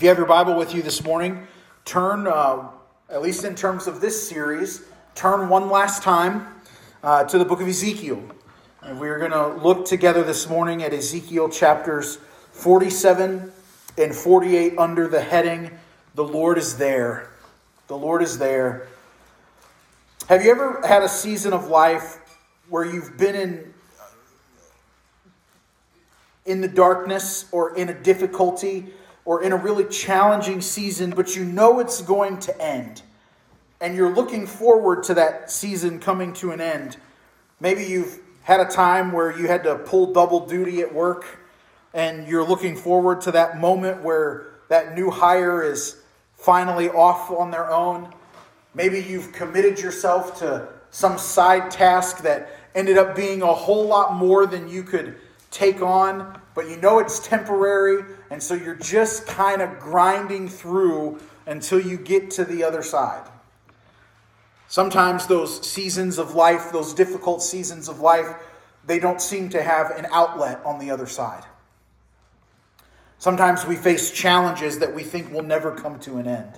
If you have your Bible with you this morning, turn, at least in terms of this series, turn one last time to the book of Ezekiel. And we're going to look together this morning at Ezekiel chapters 47 and 48 under the heading, The Lord is There. The Lord is There. Have you ever had a season of life where you've been in the darkness or in a difficulty or in a really challenging season, but you know it's going to end, and you're looking forward to that season coming to an end? Maybe you've had a time where you had to pull double duty at work, and you're looking forward to that moment where that new hire is finally off on their own. Maybe you've committed yourself to some side task that ended up being a whole lot more than you could take on, but you know it's temporary, and so you're just kind of grinding through until you get to the other side. Sometimes those seasons of life, those difficult seasons of life, they don't seem to have an outlet on the other side. Sometimes we face challenges that we think will never come to an end.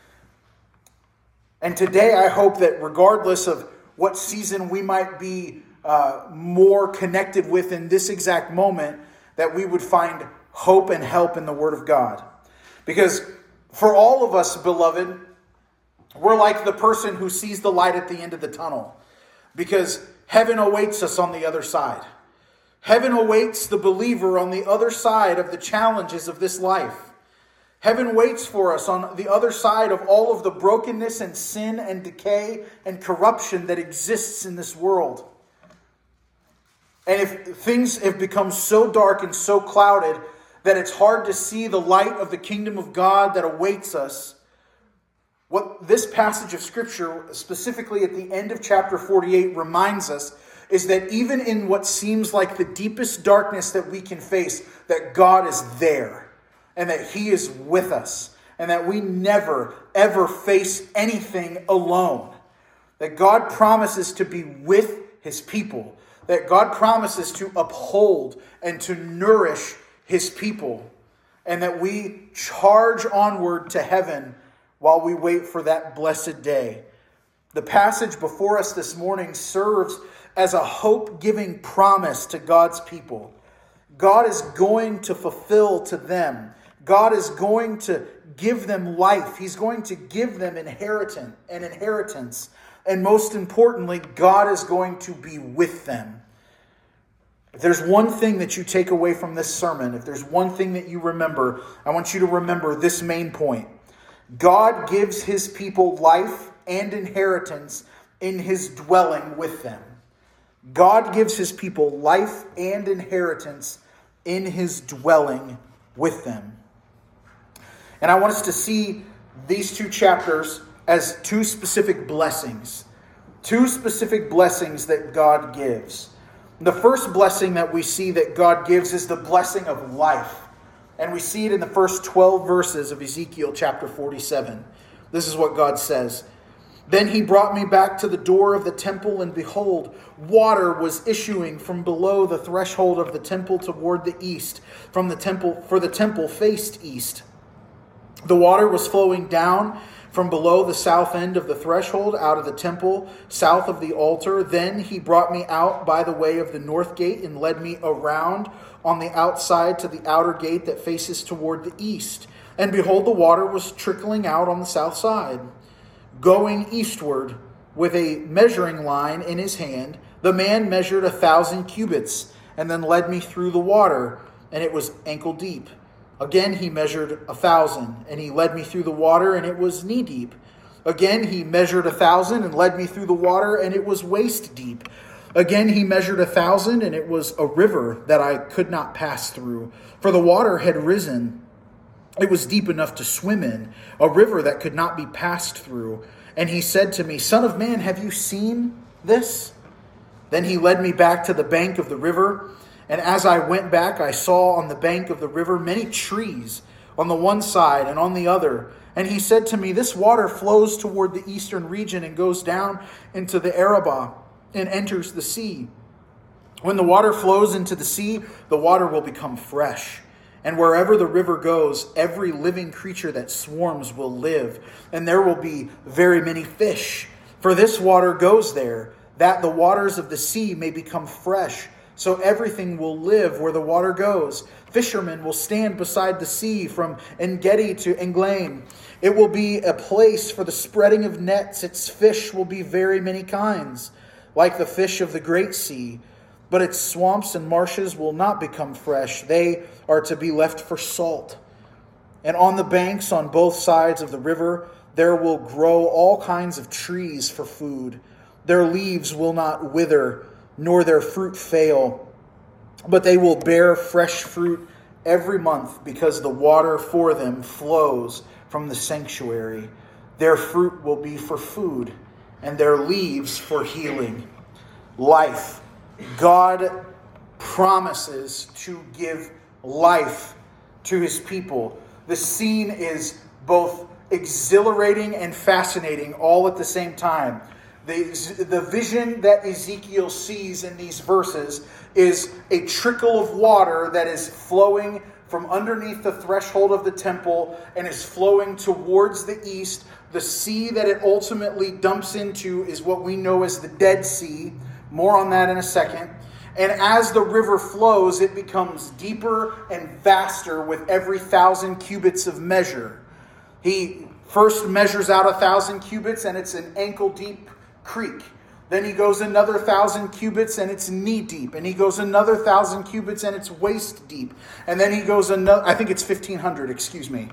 And today I hope that regardless of what season we might be more connected with in this exact moment, that we would find hope and help in the Word of God. Because for all of us, beloved, we're like the person who sees the light at the end of the tunnel. Because heaven awaits us on the other side. Heaven awaits the believer on the other side of the challenges of this life. Heaven waits for us on the other side of all of the brokenness and sin and decay and corruption that exists in this world. And if things have become so dark and so clouded that it's hard to see the light of the kingdom of God that awaits us, what this passage of Scripture, specifically at the end of chapter 48, reminds us is that even in what seems like the deepest darkness that we can face, that God is there and that He is with us and that we never, ever face anything alone. That God promises to be with His people. That God promises to uphold and to nourish His people. And that we charge onward to heaven while we wait for that blessed day. The passage before us this morning serves as a hope-giving promise to God's people. God is going to fulfill to them. God is going to give them life. He's going to give them an inheritance. And most importantly, God is going to be with them. If there's one thing that you take away from this sermon, if there's one thing that you remember, I want you to remember this main point. God gives His people life and inheritance in His dwelling with them. God gives His people life and inheritance in His dwelling with them. And I want us to see these two chapters as two specific blessings. Two specific blessings that God gives. The first blessing that we see that God gives is the blessing of life. And we see it in the first 12 verses of Ezekiel chapter 47. This is what God says. Then He brought me back to the door of the temple, and behold, water was issuing from below the threshold of the temple toward the east, for the temple faced east. The water was flowing down from below the south end of the threshold out of the temple, south of the altar. Then He brought me out by the way of the north gate and led me around on the outside to the outer gate that faces toward the east. And behold, the water was trickling out on the south side. Going eastward with a measuring line in his hand, the man measured 1,000 cubits and then led me through the water, and it was ankle deep. Again he measured 1,000, and he led me through the water, and it was knee deep. Again he measured 1,000 and led me through the water, and it was waist deep. Again he measured 1,000, and it was a river that I could not pass through, for the water had risen. It was deep enough to swim in, a river that could not be passed through. And he said to me, Son of man, have you seen this? Then he led me back to the bank of the river. And as I went back, I saw on the bank of the river many trees on the one side and on the other. And he said to me, This water flows toward the eastern region and goes down into the Arabah and enters the sea. When the water flows into the sea, the water will become fresh. And wherever the river goes, every living creature that swarms will live, and there will be very many fish. For this water goes there, that the waters of the sea may become fresh. So everything will live where the water goes. Fishermen will stand beside the sea from En-gedi to Englaim. It will be a place for the spreading of nets. Its fish will be very many kinds, like the fish of the great sea. But its swamps and marshes will not become fresh. They are to be left for salt. And on the banks on both sides of the river, there will grow all kinds of trees for food. Their leaves will not wither, nor their fruit fail, but they will bear fresh fruit every month, because the water for them flows from the sanctuary. Their fruit will be for food, and their leaves for healing. Life. God promises to give life to his people. The scene is both exhilarating and fascinating all at the same time. The vision that Ezekiel sees in these verses is a trickle of water that is flowing from underneath the threshold of the temple and is flowing towards the east. The sea that it ultimately dumps into is what we know as the Dead Sea. More on that in a second. And as the river flows, it becomes deeper and vaster with every 1,000 cubits of measure. He first measures out 1,000 cubits and it's an ankle-deep creek. Then he goes another 1,000 cubits and it's knee-deep. And he goes another 1,000 cubits and it's waist-deep. And then he goes another, I think it's 1,500, excuse me.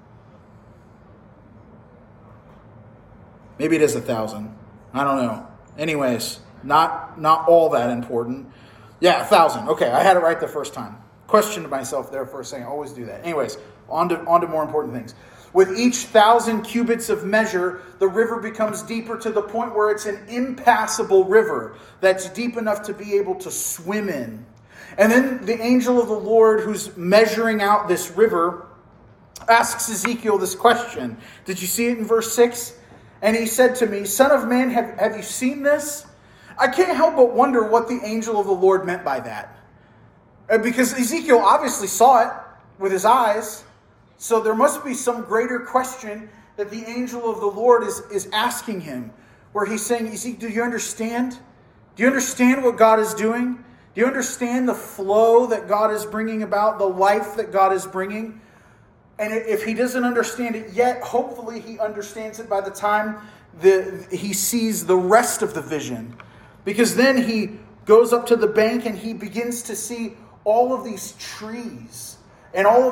Maybe it is 1,000. I don't know. Anyways, not all that important. Yeah, 1,000. Okay, I had it right the first time. Questioned myself there for a second. I always do that. Anyways, on to more important things. With each 1,000 cubits of measure, the river becomes deeper to the point where it's an impassable river that's deep enough to be able to swim in. And then the angel of the Lord, who's measuring out this river, asks Ezekiel this question. Did you see it in verse 6? And he said to me, "Son of man, have you seen this?" I can't help but wonder what the angel of the Lord meant by that. Because Ezekiel obviously saw it with his eyes. So there must be some greater question that the angel of the Lord is asking him. Where he's saying, Ezekiel, do you understand? Do you understand what God is doing? Do you understand the flow that God is bringing about? The life that God is bringing? And if he doesn't understand it yet, hopefully he understands it by the time he sees the rest of the vision. Because then he goes up to the bank and he begins to see all of these trees and all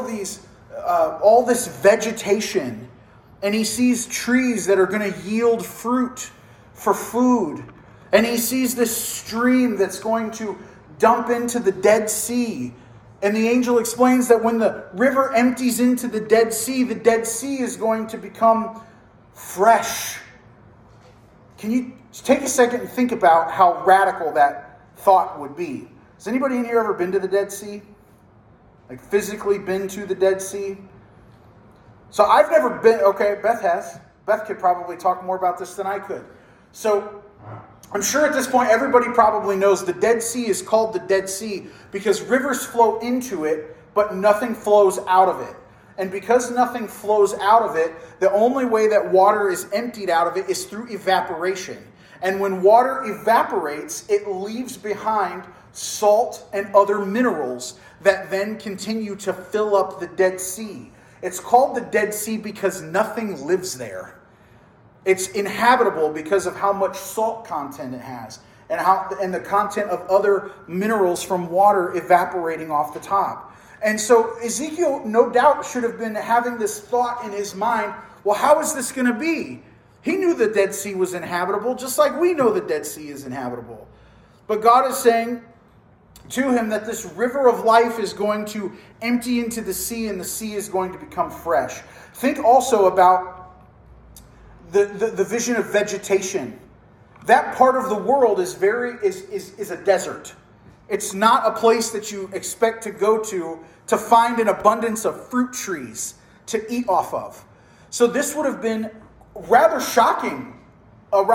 this vegetation. And he sees trees that are going to yield fruit for food. And he sees this stream that's going to dump into the Dead Sea. And the angel explains that when the river empties into the Dead Sea is going to become fresh. Can you take a second and think about how radical that thought would be? Has anybody in here ever been to the Dead Sea? Like physically been to the Dead Sea? So I've never been, okay, Beth has. Beth could probably talk more about this than I could. So I'm sure at this point everybody probably knows the Dead Sea is called the Dead Sea because rivers flow into it, but nothing flows out of it. And because nothing flows out of it, the only way that water is emptied out of it is through evaporation. And when water evaporates, it leaves behind salt and other minerals that then continue to fill up the Dead Sea. It's called the Dead Sea because nothing lives there. It's inhabitable because of how much salt content it has and the content of other minerals from water evaporating off the top. And so Ezekiel, no doubt, should have been having this thought in his mind, well, how is this going to be? He knew the Dead Sea was inhabitable, just like we know the Dead Sea is inhabitable. But God is saying to him that this river of life is going to empty into the sea and the sea is going to become fresh. Think also about the vision of vegetation. That part of the world is a desert. It's not a place that you expect to go to find an abundance of fruit trees to eat off of. So this would have been a rather shocking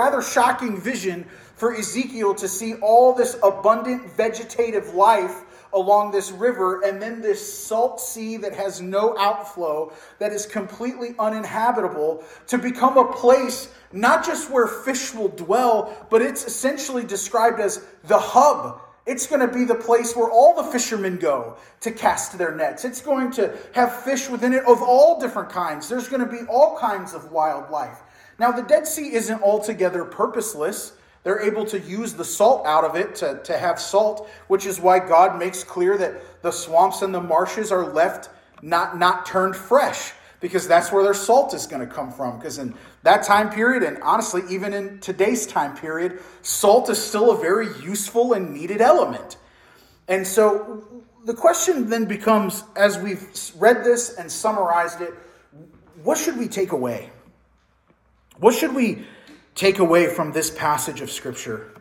vision for Ezekiel to see all this abundant vegetative life along this river, and then this salt sea that has no outflow, that is completely uninhabitable, to become a place not just where fish will dwell, but it's essentially described as the hub. It's going to be the place where all the fishermen go to cast their nets. It's going to have fish within it of all different kinds. There's going to be all kinds of wildlife. Now, the Dead Sea isn't altogether purposeless. They're able to use the salt out of it to have salt, which is why God makes clear that the swamps and the marshes are left not turned fresh, because that's where their salt is going to come from. Because in that time period, and honestly, even in today's time period, salt is still a very useful and needed element. And so the question then becomes, as we've read this and summarized it, what should we take away? What should we take away from this passage of Scripture?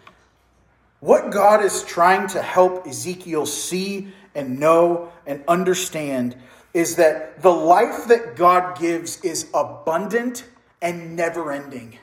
What God is trying to help Ezekiel see and know and understand is that the life that God gives is abundant and never-ending.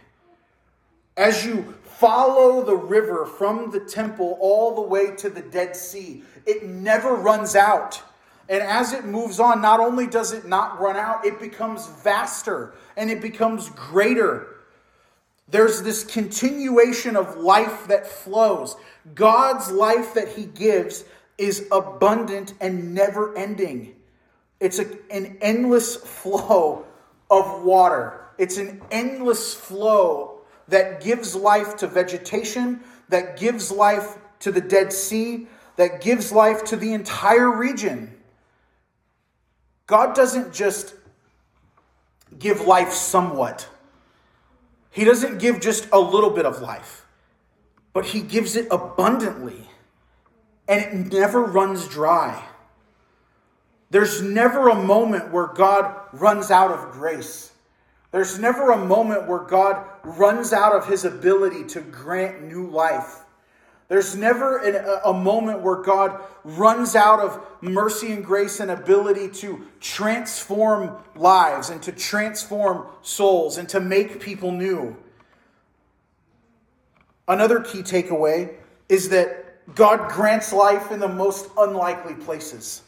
As you follow the river from the temple all the way to the Dead Sea, it never runs out. And as it moves on, not only does it not run out, it becomes vaster and it becomes greater. There's this continuation of life that flows. God's life that he gives is abundant and never-ending. It's an endless flow of water. It's an endless flow that gives life to vegetation, that gives life to the Dead Sea, that gives life to the entire region. God doesn't just give life somewhat. He doesn't give just a little bit of life, but he gives it abundantly, and it never runs dry. There's never a moment where God runs out of grace. There's never a moment where God runs out of his ability to grant new life. There's never a moment where God runs out of mercy and grace and ability to transform lives and to transform souls and to make people new. Another key takeaway is that God grants life in the most unlikely places.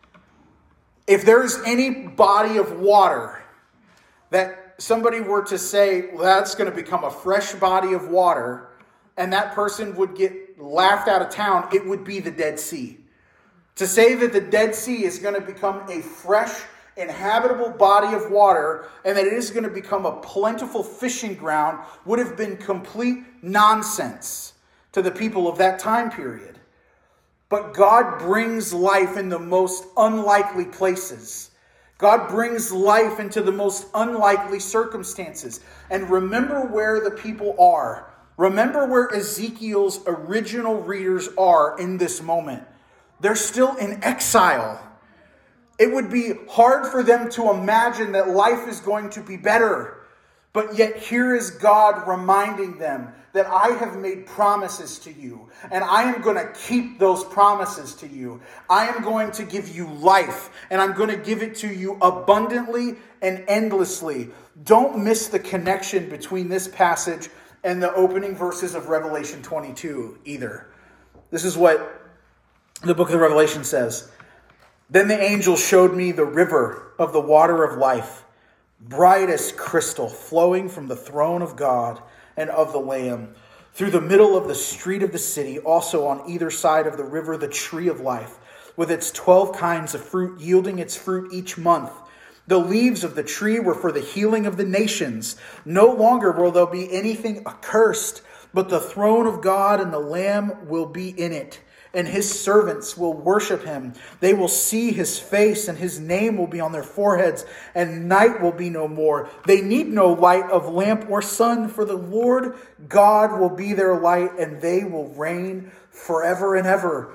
If there's any body of water that somebody were to say, well, that's going to become a fresh body of water, and that person would get laughed out of town, it would be the Dead Sea. To say that the Dead Sea is going to become a fresh, inhabitable body of water and that it is going to become a plentiful fishing ground would have been complete nonsense to the people of that time period. But God brings life in the most unlikely places. God brings life into the most unlikely circumstances. And remember where the people are. Remember where Ezekiel's original readers are in this moment. They're still in exile. It would be hard for them to imagine that life is going to be better. But yet here is God reminding them that I have made promises to you, and I am going to keep those promises to you. I am going to give you life, and I'm going to give it to you abundantly and endlessly. Don't miss the connection between this passage and the opening verses of Revelation 22 either. This is what the book of Revelation says. Then the angel showed me the river of the water of life, bright as crystal, flowing from the throne of God and of the Lamb, through the middle of the street of the city, also on either side of the river, the tree of life, with its 12 kinds of fruit, yielding its fruit each month. The leaves of the tree were for the healing of the nations. No longer will there be anything accursed, but the throne of God and the Lamb will be in it, and his servants will worship him. They will see his face, and his name will be on their foreheads, and night will be no more. They need no light of lamp or sun, for the Lord God will be their light, and they will reign forever and ever.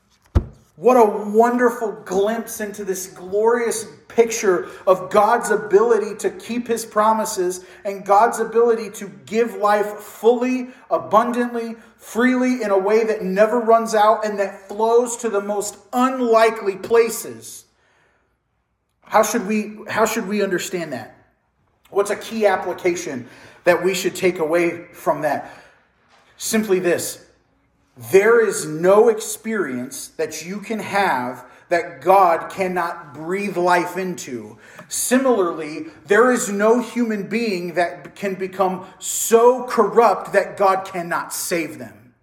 What a wonderful glimpse into this glorious picture of God's ability to keep his promises and God's ability to give life fully, abundantly, freely in a way that never runs out and that flows to the most unlikely places. How should we understand that? What's a key application that we should take away from that? Simply this: There is no experience that you can have that God cannot breathe life into. Similarly, there is no human being that can become so corrupt that God cannot save them.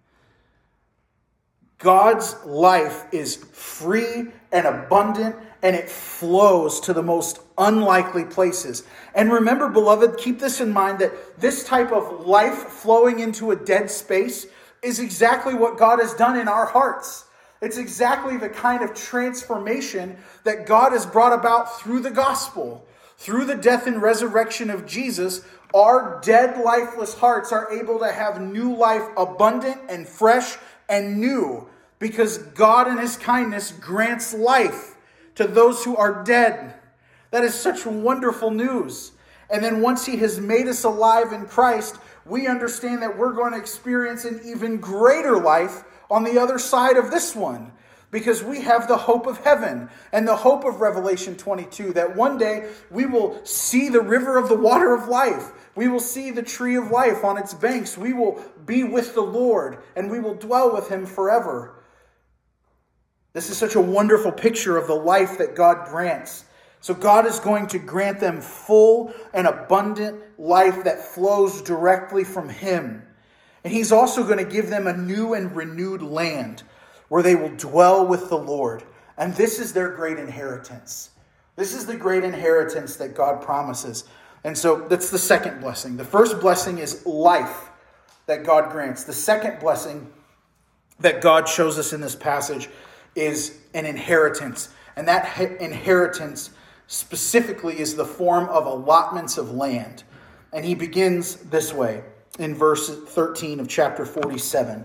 God's life is free and abundant, and it flows to the most unlikely places. And remember, beloved, keep this in mind, that this type of life flowing into a dead space is exactly what God has done in our hearts. It's exactly the kind of transformation that God has brought about through the gospel. Through the death and resurrection of Jesus, our dead, lifeless hearts are able to have new life, abundant and fresh and new, because God in his kindness grants life to those who are dead. That is such wonderful news. And then once he has made us alive in Christ, we understand that we're going to experience an even greater life on the other side of this one, because we have the hope of heaven and the hope of Revelation 22, that one day we will see the river of the water of life. We will see the tree of life on its banks. We will be with the Lord, and we will dwell with him forever. This is such a wonderful picture of the life that God grants. So God is going to grant them full and abundant life that flows directly from him. And he's also going to give them a new and renewed land where they will dwell with the Lord. And this is their great inheritance. This is the great inheritance that God promises. And so that's the second blessing. The first blessing is life that God grants. The second blessing that God shows us in this passage is an inheritance. And that inheritance specifically is the form of allotments of land. And he begins this way in verse 13 of chapter 47.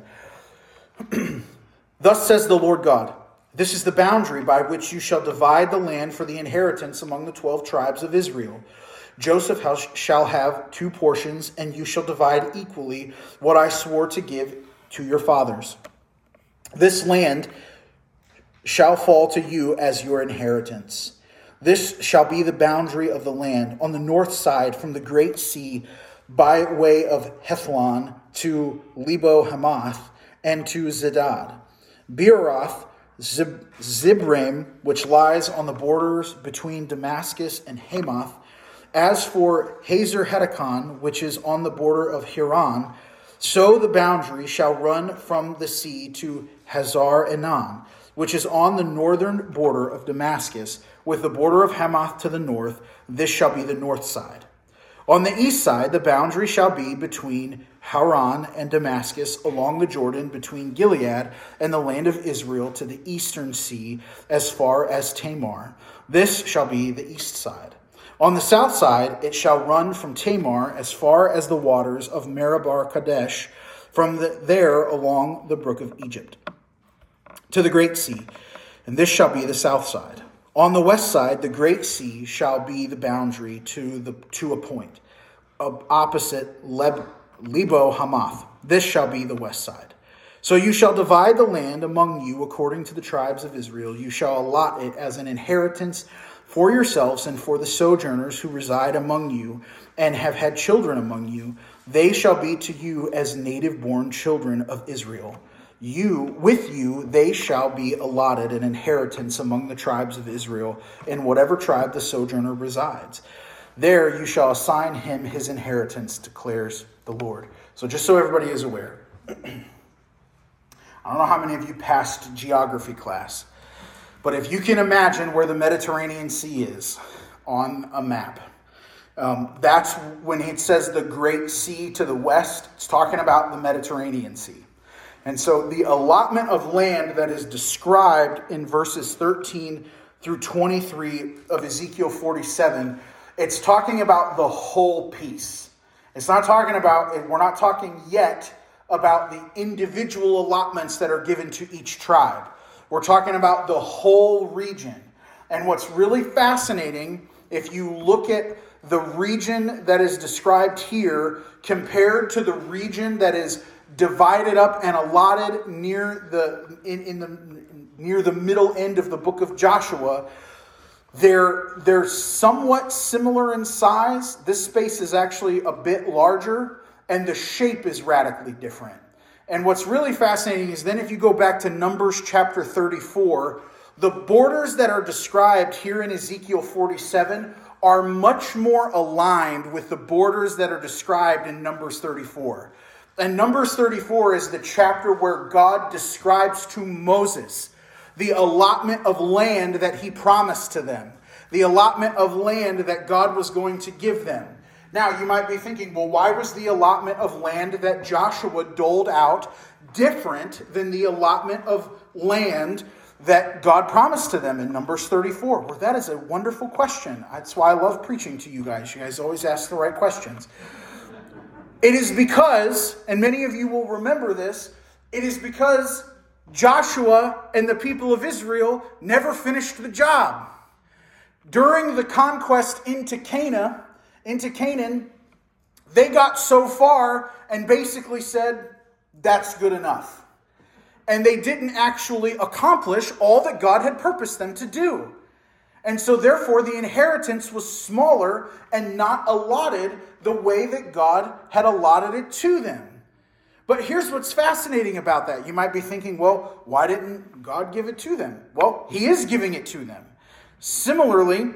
Thus says the Lord God, this is the boundary by which you shall divide the land for the inheritance among the 12 tribes of Israel. Joseph shall have 2 portions, and you shall divide equally what I swore to give to your fathers. This land shall fall to you as your inheritance. This shall be the boundary of the land on the north side from the great sea by way of Hethlon to Lebo Hamath and to Zedad. Beeroth, Zibraim, which lies on the borders between Damascus and Hamath. As for Hazer Hetakon, which is on the border of Haran, so the boundary shall run from the sea to Hazar Enan, which is on the northern border of Damascus, with the border of Hamath to the north. This shall be the north side. On the east side, the boundary shall be between Haran and Damascus, along the Jordan, between Gilead and the land of Israel to the eastern sea, as far as Tamar. This shall be the east side. On the south side, it shall run from Tamar as far as the waters of Meribah Kadesh, from there along the brook of Egypt, to the great sea. And this shall be the south side. On the west side, the great sea shall be the boundary to a point, opposite Lebo Hamath. This shall be the west side. So you shall divide the land among you according to the tribes of Israel. You shall allot it as an inheritance for yourselves and for the sojourners who reside among you and have had children among you. They shall be to you as native-born children of Israel. With you, they shall be allotted an inheritance among the tribes of Israel, in whatever tribe the sojourner resides. There you shall assign him his inheritance, declares the Lord. So just so everybody is aware, I don't know how many of you passed geography class, but if you can imagine where the Mediterranean Sea is on a map, that's when it says the Great Sea to the west, it's talking about the Mediterranean Sea. And so the allotment of land that is described in verses 13 through 23 of Ezekiel 47, it's talking about the whole piece. It's not talking about, we're not talking yet about the individual allotments that are given to each tribe. We're talking about the whole region. And what's really fascinating, if you look at the region that is described here compared to the region that is divided up and allotted near the middle end of the book of Joshua, they're somewhat similar in size. This space is actually a bit larger, and the shape is radically different. And what's really fascinating is then if you go back to Numbers chapter 34, the borders that are described here in Ezekiel 47 are much more aligned with the borders that are described in Numbers 34. And Numbers 34 is the chapter where God describes to Moses the allotment of land that he promised to them, the allotment of land that God was going to give them. Now, you might be thinking, well, why was the allotment of land that Joshua doled out different than the allotment of land that God promised to them in Numbers 34? Well, that is a wonderful question. That's why I love preaching to you guys. You guys always ask the right questions. It is because, and many of you will remember this, it is because Joshua and the people of Israel never finished the job. During the conquest into Canaan, they got so far and basically said, that's good enough. And they didn't actually accomplish all that God had purposed them to do. And so therefore the inheritance was smaller and not allotted the way that God had allotted it to them. But here's what's fascinating about that. You might be thinking, well, why didn't God give it to them? Well, he is giving it to them. Similarly,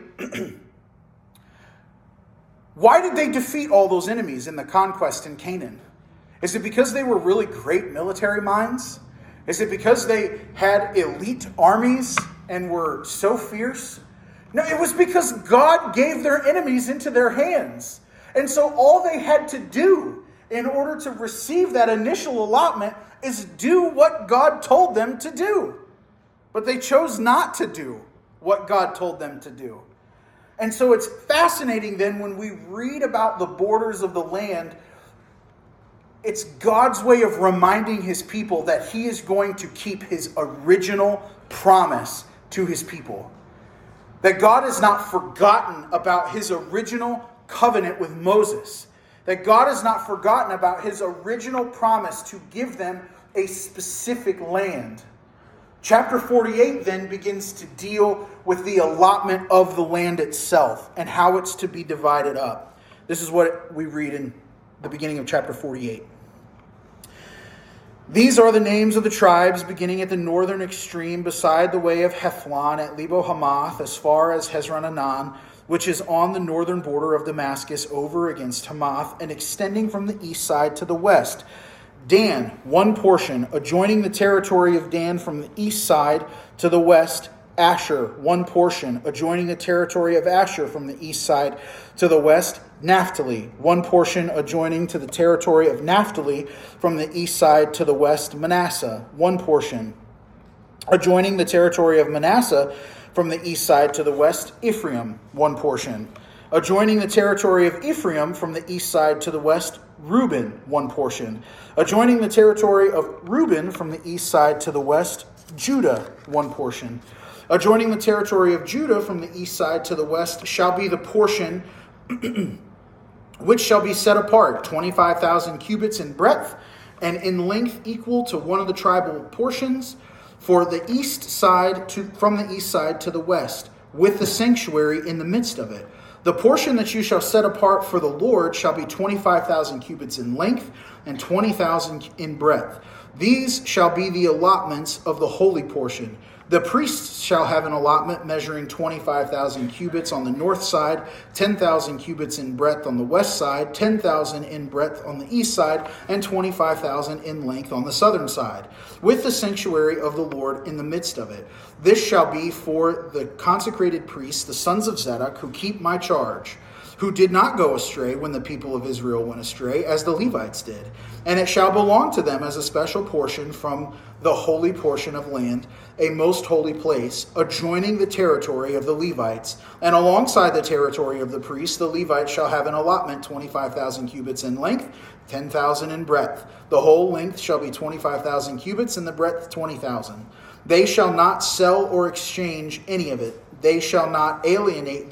why did they defeat all those enemies in the conquest in Canaan? Is it because they were really great military minds? Is it because they had elite armies and were so fierce? No, it was because God gave their enemies into their hands. And so all they had to do in order to receive that initial allotment is do what God told them to do. But they chose not to do what God told them to do. And so it's fascinating then when we read about the borders of the land, it's God's way of reminding his people that he is going to keep his original promise to his people. That God has not forgotten about his original covenant with Moses. That God has not forgotten about his original promise to give them a specific land. Chapter 48 then begins to deal with the allotment of the land itself and how it's to be divided up. This is what we read in the beginning of chapter 48. These are the names of the tribes beginning at the northern extreme beside the way of Hethlon at Lebo Hamath as far as Hezron Anan, which is on the northern border of Damascus over against Hamath and extending from the east side to the west. Dan, one portion, adjoining the territory of Dan from the east side to the west. Asher, one portion, adjoining the territory of Asher from the east side to the west. Naphtali, one portion, adjoining to the territory of Naphtali from the east side to the west. Manasseh, one portion, adjoining the territory of Manasseh from the east side to the west. Ephraim, one portion, adjoining the territory of Ephraim from the east side to the west. Reuben, one portion, adjoining the territory of Reuben from the east side to the west. Judah, one portion, adjoining the territory of Judah from the east side to the west shall be the portion which shall be set apart, 25,000 cubits in breadth and in length equal to one of the tribal portions for the east side from the east side to the west, with the sanctuary in the midst of it. The portion that you shall set apart for the Lord shall be 25,000 cubits in length and 20,000 in breadth. These shall be the allotments of the holy portion. The priests shall have an allotment measuring 25,000 cubits on the north side, 10,000 cubits in breadth on the west side, 10,000 in breadth on the east side, and 25,000 in length on the southern side, with the sanctuary of the Lord in the midst of it. This shall be for the consecrated priests, the sons of Zadok, who keep my charge, who did not go astray when the people of Israel went astray, as the Levites did. And it shall belong to them as a special portion from the holy portion of land, a most holy place, adjoining the territory of the Levites. And alongside the territory of the priests, the Levites shall have an allotment 25,000 cubits in length, 10,000 in breadth. The whole length shall be 25,000 cubits, and the breadth 20,000. They shall not sell or exchange any of it. They shall not alienate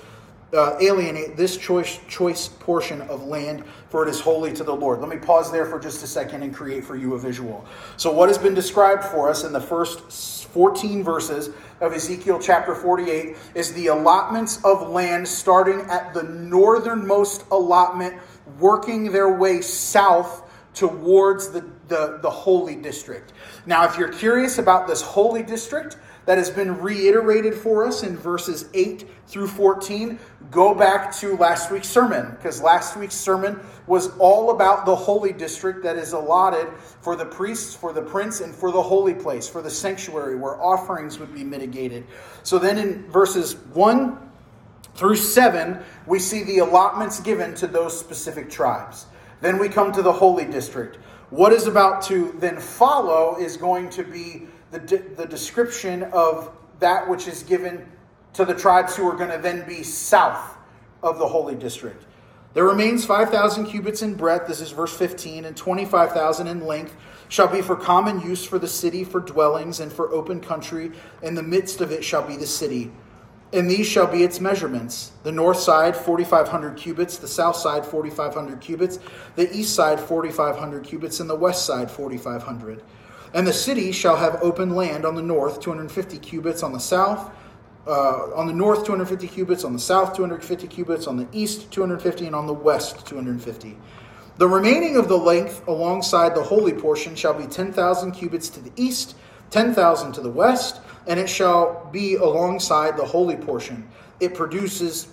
this choice portion of land, for it is holy to the Lord. Let me pause there for just a second and create for you a visual. So what has been described for us in the first 14 verses of Ezekiel chapter 48 is the allotments of land starting at the northernmost allotment, working their way south towards the the holy district. Now, if you're curious about this holy district that has been reiterated for us in verses 8 through 14, go back to last week's sermon, because last week's sermon was all about the holy district that is allotted for the priests, for the prince, and for the holy place, for the sanctuary where offerings would be mitigated. So then in verses 1 through 7, we see the allotments given to those specific tribes. Then we come to the holy district. What is about to then follow is going to be the description of that which is given to the tribes who are going to then be south of the holy district. There remains 5,000 cubits in breadth, this is verse 15, and 25,000 in length, shall be for common use for the city, for dwellings, and for open country. In the midst of it shall be the city. And these shall be its measurements. The north side, 4,500 cubits. The south side, 4,500 cubits. The east side, 4,500 cubits. And the west side, 4,500. And the city shall have open land on the north, 250 cubits. On the south, on the north, 250 cubits. On the south, 250 cubits. On the east, 250. And on the west, 250. The remaining of the length alongside the holy portion shall be 10,000 cubits to the east, 10,000 to the west, and it shall be alongside the holy portion. Its produce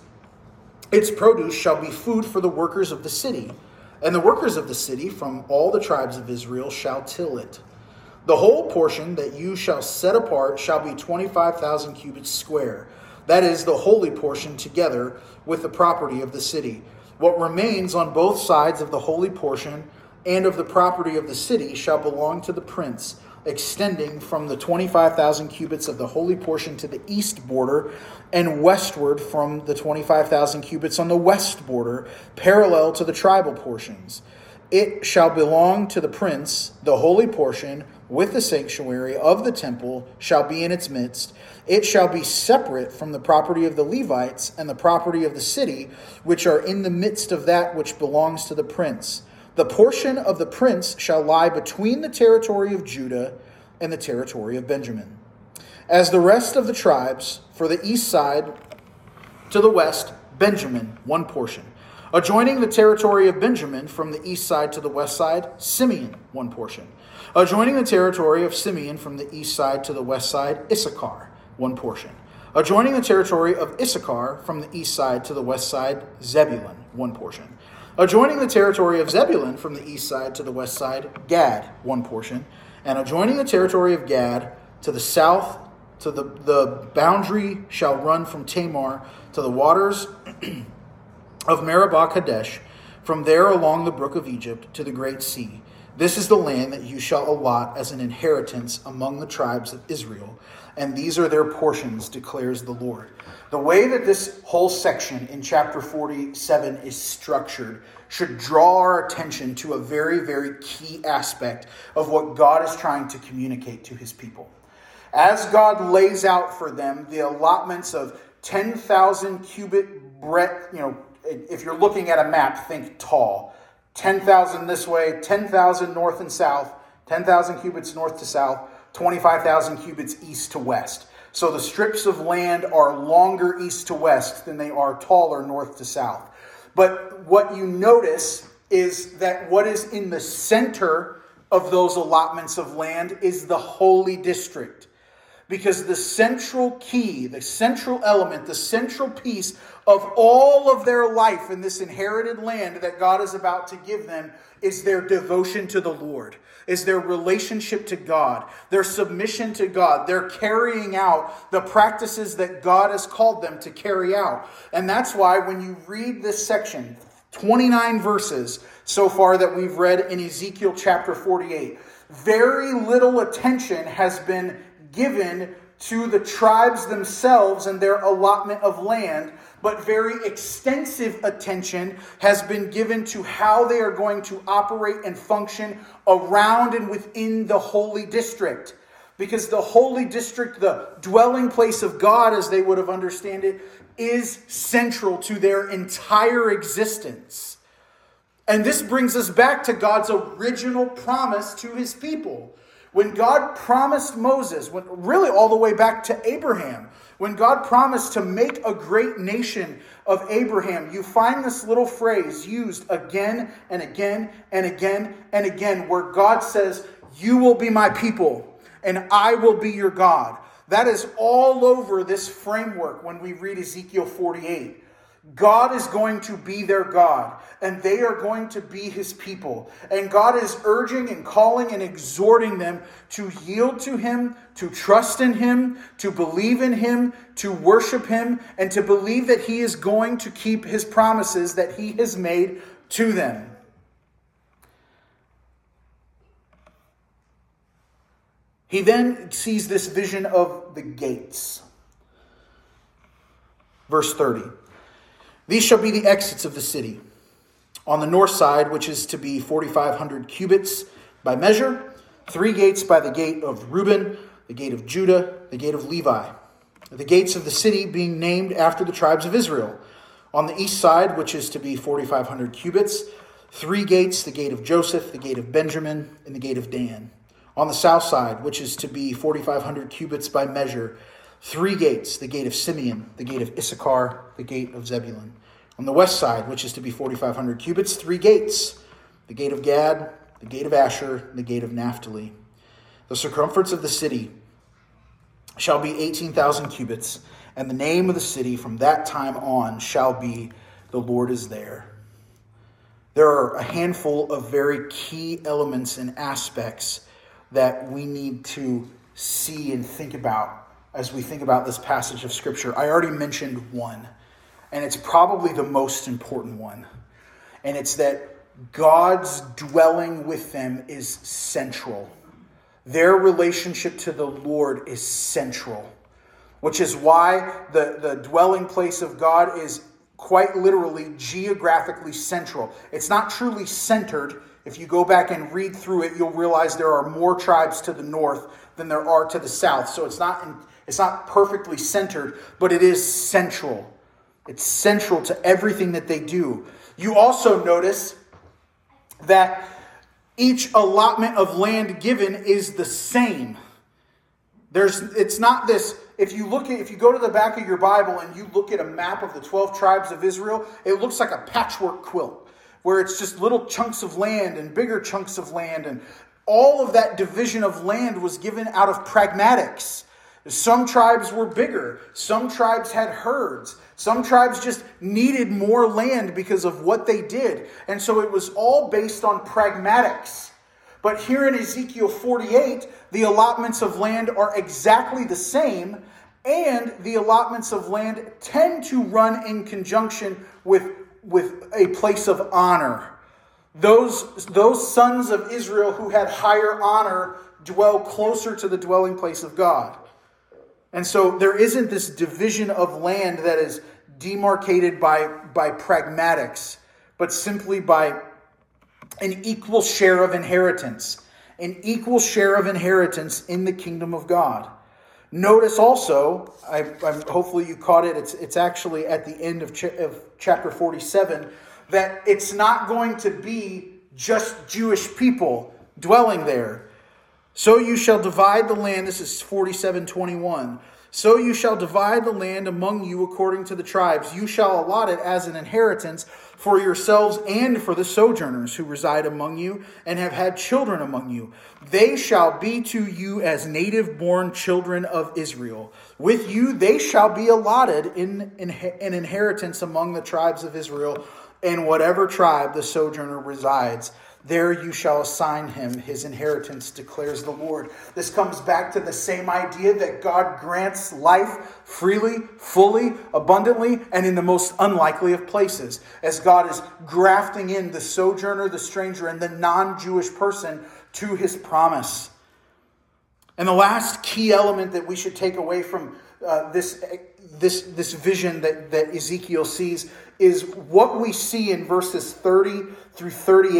shall be food for the workers of the city, and the workers of the city from all the tribes of Israel shall till it. The whole portion that you shall set apart shall be 25,000 cubits square. That is the holy portion together with the property of the city. What remains on both sides of the holy portion and of the property of the city shall belong to the prince, extending from the 25,000 cubits of the holy portion to the east border, and westward from the 25,000 cubits on the west border, parallel to the tribal portions. It shall belong to the prince. The holy portion with the sanctuary of the temple shall be in its midst. It shall be separate from the property of the Levites and the property of the city, which are in the midst of that which belongs to the prince. The portion of the prince shall lie between the territory of Judah and the territory of Benjamin. As the rest of the tribes, for the east side to the west, Benjamin, one portion. Adjoining the territory of Benjamin from the east side to the west side, Simeon, one portion. Adjoining the territory of Simeon from the east side to the west side, Issachar, one portion. Adjoining the territory of Issachar from the east side to the west side, Zebulun, one portion. Adjoining the territory of Zebulun from the east side to the west side, Gad, one portion. And adjoining the territory of Gad to the south, to the boundary shall run from Tamar to the waters of Meribah Kadesh, from there along the brook of Egypt to the great sea. This is the land that you shall allot as an inheritance among the tribes of Israel, and these are their portions, declares the Lord. The way that this whole section in chapter 47 is structured should draw our attention to a very, very key aspect of what God is trying to communicate to his people. As God lays out for them the allotments of 10,000 cubit breadth, if you're looking at a map, think tall. 10,000 this way, 10,000 north and south, 10,000 cubits north to south, 25,000 cubits east to west. So the strips of land are longer east to west than they are taller north to south. But what you notice is that what is in the center of those allotments of land is the holy district. Because the central key, the central element, the central piece of all of their life in this inherited land that God is about to give them is their devotion to the Lord, is their relationship to God, their submission to God, their carrying out the practices that God has called them to carry out. And that's why when you read this section, 29 verses so far that we've read in Ezekiel chapter 48, very little attention has been given to the tribes themselves and their allotment of land, but very extensive attention has been given to how they are going to operate and function around and within the holy district. Because the holy district, the dwelling place of God, as they would have understood it, is central to their entire existence. And this brings us back to God's original promise to his people, When God promised Moses, really all the way back to Abraham, when God promised to make a great nation of Abraham, you find this little phrase used again and again and again and again, where God says, "You will be my people, and I will be your God." That is all over this framework when we read Ezekiel 48. God is going to be their God, and they are going to be his people. And God is urging and calling and exhorting them to yield to him, to trust in him, to believe in him, to worship him, and to believe that he is going to keep his promises that he has made to them. He then sees this vision of the gates. Verse 30. These shall be the exits of the city. On the north side, which is to be 4,500 cubits by measure, 3 gates by the gate of Reuben, the gate of Judah, the gate of Levi. The gates of the city being named after the tribes of Israel. On the east side, which is to be 4,500 cubits, 3 gates, the gate of Joseph, the gate of Benjamin, and the gate of Dan. On the south side, which is to be 4,500 cubits by measure, 3 gates, the gate of Simeon, the gate of Issachar, the gate of Zebulun. On the west side, which is to be 4,500 cubits, 3 gates, the gate of Gad, the gate of Asher, and the gate of Naphtali. The circumference of the city shall be 18,000 cubits, and the name of the city from that time on shall be The Lord is There. There are a handful of very key elements and aspects that we need to see and think about as we think about this passage of Scripture. I already mentioned one, and it's probably the most important one. And it's that God's dwelling with them is central. Their relationship to the Lord is central, which is why the dwelling place of God is quite literally geographically central. It's not truly centered. If you go back and read through it, you'll realize there are more tribes to the north than there are to the south. So it's not perfectly centered, but it is central. It's central to everything that they do. You also notice that each allotment of land given is the same. It's not this. If you go to the back of your Bible and you look at a map of the 12 tribes of Israel, it looks like a patchwork quilt, where it's just little chunks of land and bigger chunks of land, and all of that division of land was given out of pragmatics. Some tribes were bigger. Some tribes had herds. Some tribes just needed more land because of what they did. And so it was all based on pragmatics. But here in Ezekiel 48, the allotments of land are exactly the same, and the allotments of land tend to run in conjunction with a place of honor. Those sons of Israel who had higher honor dwell closer to the dwelling place of God. And so there isn't this division of land that is demarcated by pragmatics, but simply by an equal share of inheritance. An equal share of inheritance in the kingdom of God. Notice also, hopefully you caught it, it's actually at the end of chapter 47, that it's not going to be just Jewish people dwelling there. So you shall divide the land, this is 47:21. So you shall divide the land among you according to the tribes. You shall allot it as an inheritance for yourselves and for the sojourners who reside among you and have had children among you. They shall be to you as native-born children of Israel. With you they shall be allotted in an inheritance among the tribes of Israel, and whatever tribe the sojourner resides, there you shall assign him his inheritance, declares the Lord. This comes back to the same idea that God grants life freely, fully, abundantly, and in the most unlikely of places, as God is grafting in the sojourner, the stranger, and the non-Jewish person to his promise. And the last key element that we should take away from this vision that Ezekiel sees is what we see in verses 30 through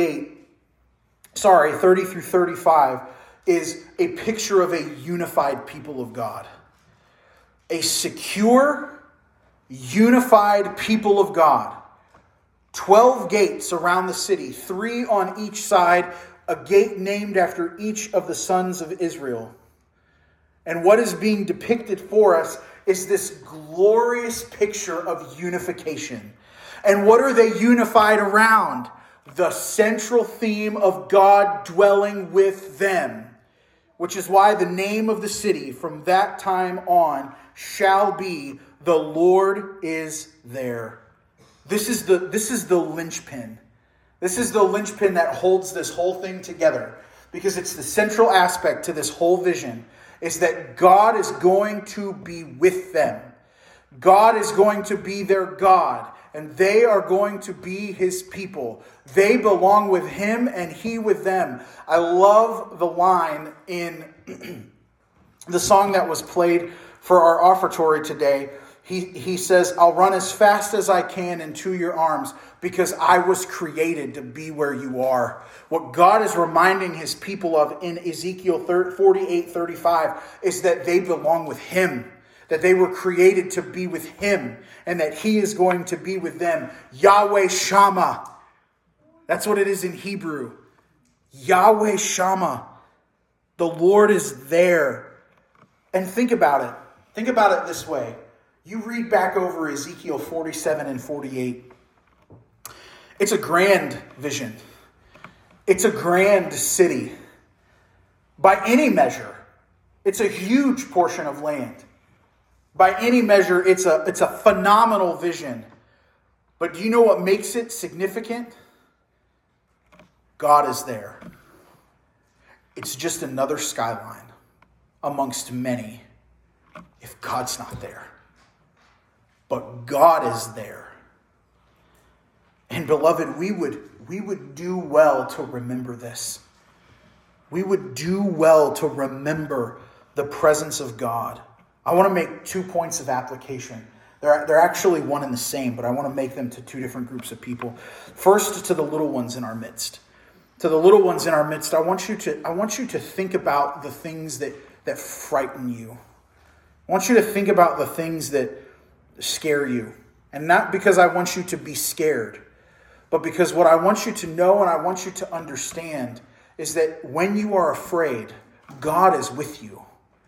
35 is a picture of a unified people of God. A secure, unified people of God. 12 gates around the city, 3 on each side, a gate named after each of the sons of Israel. And what is being depicted for us is this glorious picture of unification. And what are they unified around? The central theme of God dwelling with them, which is why the name of the city from that time on shall be "The Lord is there." This is the linchpin. This is the linchpin that holds this whole thing together, because it's the central aspect to this whole vision, is that God is going to be with them. God is going to be their God, and they are going to be his people. They belong with him and he with them. I love the line in the song that was played for our offertory today. He says, "I'll run as fast as I can into your arms because I was created to be where you are." What God is reminding his people of in Ezekiel 48:35 is that they belong with him, that they were created to be with him, and that he is going to be with them. Yahweh Shammah. That's what it is in Hebrew. Yahweh Shammah. The Lord is there. And think about it. Think about it this way. You read back over Ezekiel 47 and 48. It's a grand vision. It's a grand city. By any measure, it's a huge portion of land. By any measure, it's a phenomenal vision. But do you know what makes it significant? God is there. It's just another skyline amongst many if God's not there. But God is there. And beloved, we would do well to remember this. We would do well to remember the presence of God. I want to make 2 points of application. They're actually one and the same, but I want to make them to 2 different groups of people. First, to the little ones in our midst. To the little ones in our midst, I want you to think about the things that frighten you. I want you to think about the things that scare you. And not because I want you to be scared, but because what I want you to know and I want you to understand is that when you are afraid, God is with you.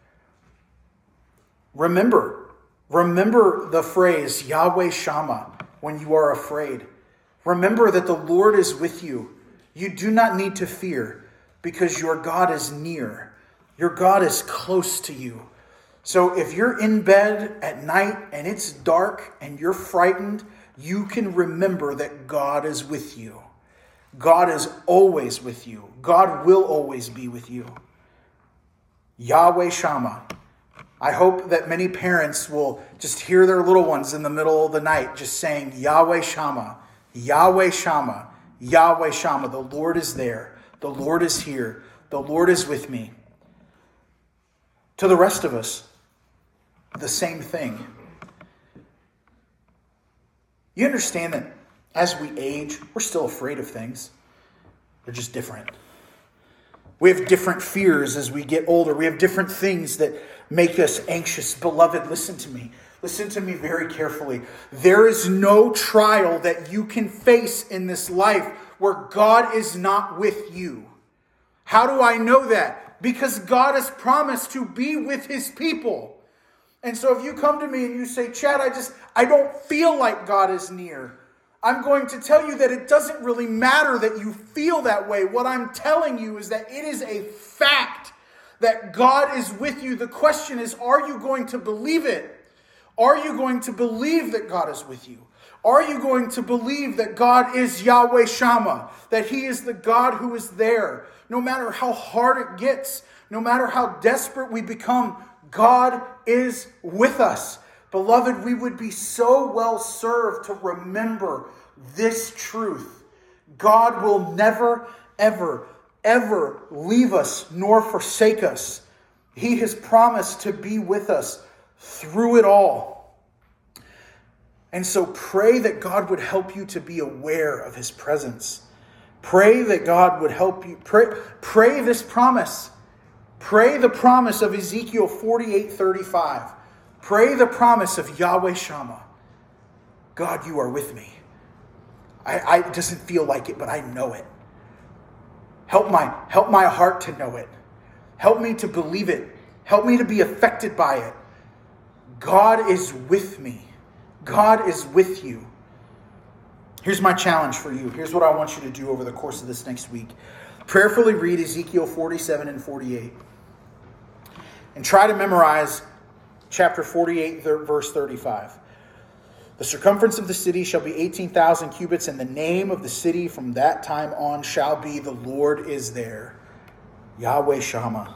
Remember the phrase Yahweh Shammah when you are afraid. Remember that the Lord is with you. You do not need to fear because your God is near. Your God is close to you. So if you're in bed at night and it's dark and you're frightened, you can remember that God is with you. God is always with you. God will always be with you. Yahweh Shammah. I hope that many parents will just hear their little ones in the middle of the night just saying, Yahweh Shammah, Yahweh Shammah, Yahweh Shammah. The Lord is there. The Lord is here. The Lord is with me. To the rest of us, the same thing. You understand that as we age, we're still afraid of things. They're just different. We have different fears as we get older. We have different things that make us anxious. Beloved, listen to me. Listen to me very carefully. There is no trial that you can face in this life where God is not with you. How do I know that? Because God has promised to be with his people. And so if you come to me and you say, Chad, I don't feel like God is near, I'm going to tell you that it doesn't really matter that you feel that way. What I'm telling you is that it is a fact that God is with you. The question is, are you going to believe it? Are you going to believe that God is with you? Are you going to believe that God is Yahweh Shammah, that he is the God who is there? No matter how hard it gets, no matter how desperate we become, God is with us. Beloved, we would be so well served to remember this truth. God will never, ever, ever leave us nor forsake us. He has promised to be with us through it all. And so pray that God would help you to be aware of his presence. Pray that God would help you. Pray this promise. Pray the promise of Ezekiel 48:35. Pray the promise of Yahweh Shammah. God, you are with me. It doesn't feel like it, but I know it. Help my heart to know it. Help me to believe it. Help me to be affected by it. God is with me. God is with you. Here's my challenge for you. Here's what I want you to do over the course of this next week. Prayerfully read Ezekiel 47 and 48. And try to memorize chapter 48, verse 35. The circumference of the city shall be 18,000 cubits, and the name of the city from that time on shall be, the Lord is there. Yahweh Shammah.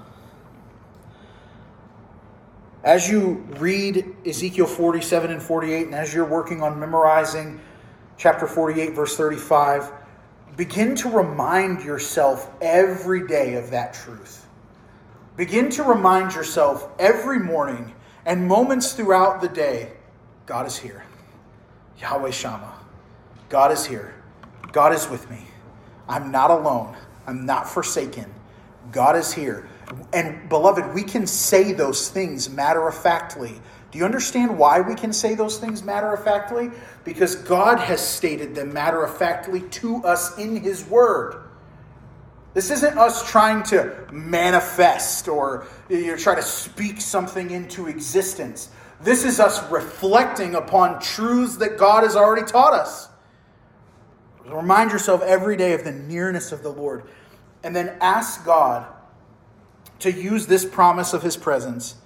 As you read Ezekiel 47 and 48, and as you're working on memorizing chapter 48, verse 35, begin to remind yourself every day of that truth. Begin to remind yourself every morning and moments throughout the day, God is here. Yahweh Shammah. God is here. God is with me. I'm not alone. I'm not forsaken. God is here. And beloved, we can say those things matter-of-factly. Do you understand why we can say those things matter-of-factly? Because God has stated them matter-of-factly to us in His Word. This isn't us trying to manifest or try to speak something into existence. This is us reflecting upon truths that God has already taught us. Remind yourself every day of the nearness of the Lord. And then ask God to use this promise of His presence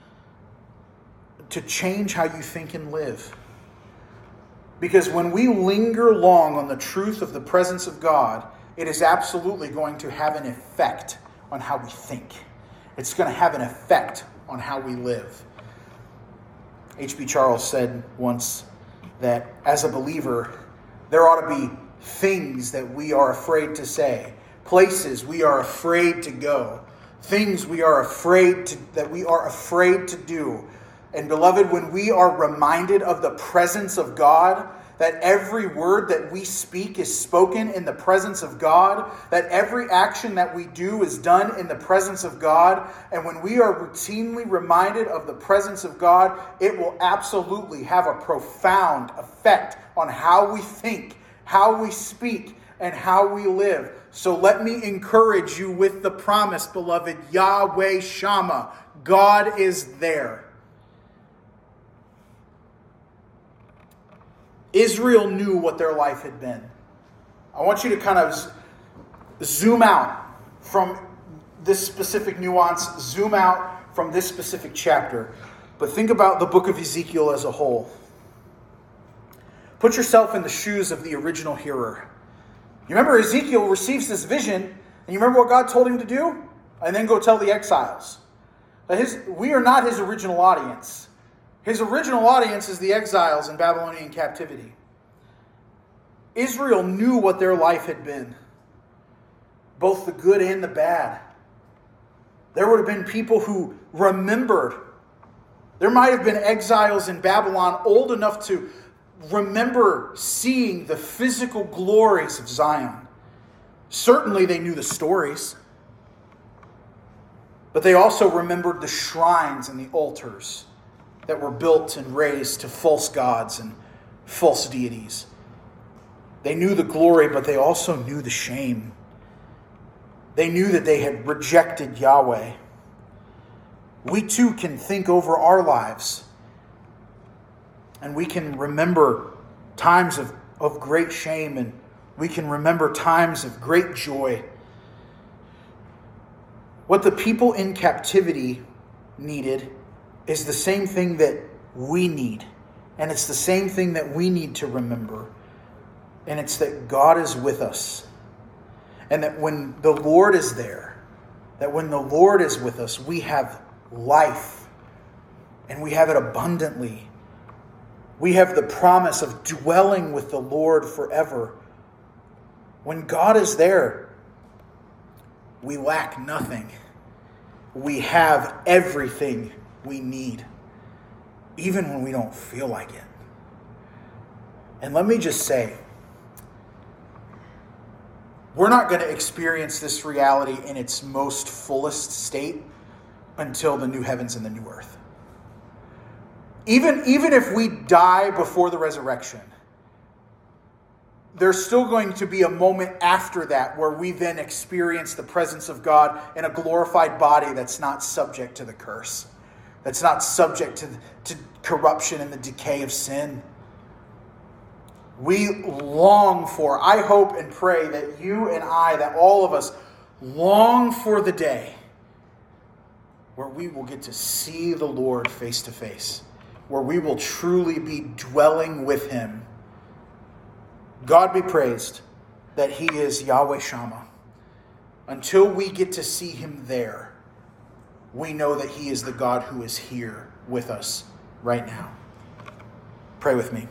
to change how you think and live. Because when we linger long on the truth of the presence of God, it is absolutely going to have an effect on how we think. It's going to have an effect on how we live. H.B. Charles said once that as a believer, there ought to be things that we are afraid to say, places we are afraid to go, things we are afraid to do. And beloved, when we are reminded of the presence of God, that every word that we speak is spoken in the presence of God, that every action that we do is done in the presence of God, and when we are routinely reminded of the presence of God, it will absolutely have a profound effect on how we think, how we speak, and how we live. So let me encourage you with the promise, beloved, Yahweh Shammah. God is there. Israel knew what their life had been. I want you to kind of zoom out from this specific nuance, zoom out from this specific chapter, but think about the book of Ezekiel as a whole. Put yourself in the shoes of the original hearer. You remember Ezekiel receives this vision, and you remember what God told him to do? And then go tell the exiles. We are not his original audience. His original audience is the exiles in Babylonian captivity. Israel knew what their life had been, both the good and the bad. There would have been people who remembered. There might have been exiles in Babylon old enough to remember seeing the physical glories of Zion. Certainly they knew the stories, but they also remembered the shrines and the altars that were built and raised to false gods and false deities. They knew the glory, but they also knew the shame. They knew that they had rejected Yahweh. We too can think over our lives, and we can remember times of great shame, and we can remember times of great joy. What the people in captivity needed is the same thing that we need. And it's the same thing that we need to remember. And it's that God is with us. And that when the Lord is there, that when the Lord is with us, we have life. And we have it abundantly. We have the promise of dwelling with the Lord forever. When God is there, we lack nothing. We have everything we need, even when we don't feel like it. And let me just say, we're not going to experience this reality in its most fullest state until the new heavens and the new earth. Even if we die before the resurrection, there's still going to be a moment after that where we then experience the presence of God in a glorified body that's not subject to the curse, that's not subject to corruption and the decay of sin. We long for, I hope and pray that you and I, that all of us long for the day where we will get to see the Lord face to face, where we will truly be dwelling with him. God be praised that he is Yahweh Shammah. Until we get to see him there, we know that he is the God who is here with us right now. Pray with me.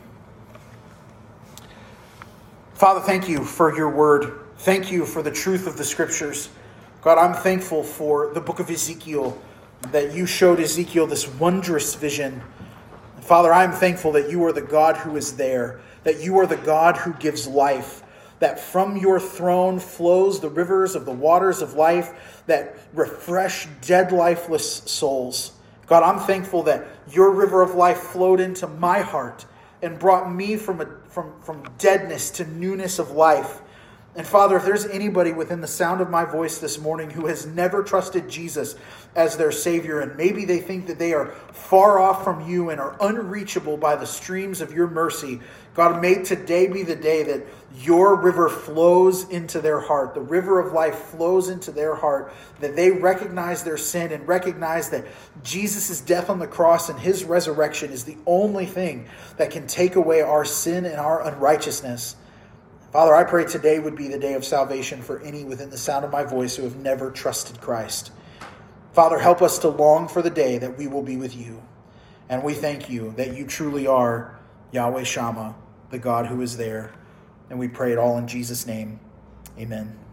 Father, thank you for your word. Thank you for the truth of the scriptures. God, I'm thankful for the book of Ezekiel, that you showed Ezekiel this wondrous vision. Father, I'm thankful that you are the God who is there, that you are the God who gives life, that from your throne flows the rivers of the waters of life that refresh dead, lifeless souls. God, I'm thankful that your river of life flowed into my heart and brought me from deadness to newness of life. And Father, if there's anybody within the sound of my voice this morning who has never trusted Jesus as their Savior, and maybe they think that they are far off from you and are unreachable by the streams of your mercy, God, may today be the day that your river flows into their heart. The river of life flows into their heart, that they recognize their sin and recognize that Jesus' death on the cross and his resurrection is the only thing that can take away our sin and our unrighteousness. Father, I pray today would be the day of salvation for any within the sound of my voice who have never trusted Christ. Father, help us to long for the day that we will be with you. And we thank you that you truly are Yahweh Shammah, the God who is there. And we pray it all in Jesus' name. Amen.